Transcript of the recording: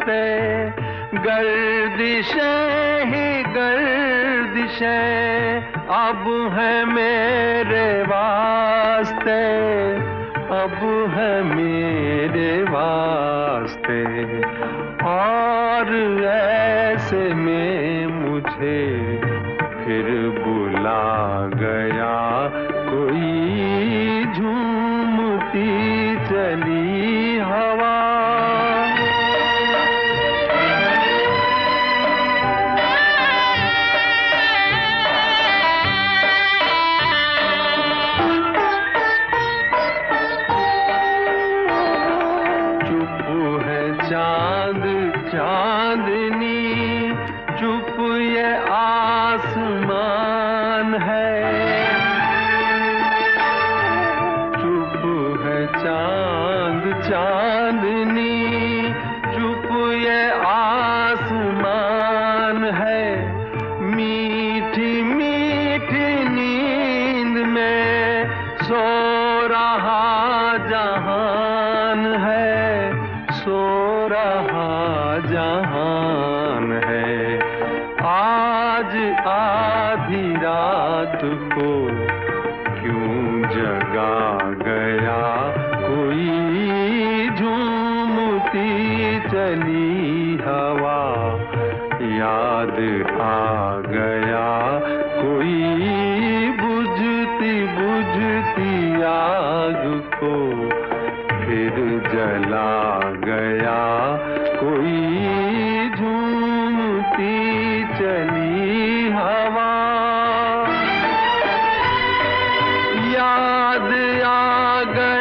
वास्ते गर्दिशें ही गर्दिशें अब है मेरे वास्ते, अब है मेरे वास्ते। और ऐसे में मुझे फिर बुला गया कोई झूमती चली हवा। चांद चांदनी चुप ये आसमान है, चुप है चांद चांदनी चुप ये आसमान है। मीठी मीठी नींद में सो रहा जहान है, सो रहा जहान है। आज आधी रात को क्यों जगा गया कोई झूमती चली हवा। याद आ गया कोई बुझती बुझती आग को फिर जला गया कोई झूमती चली हवा। याद आ गया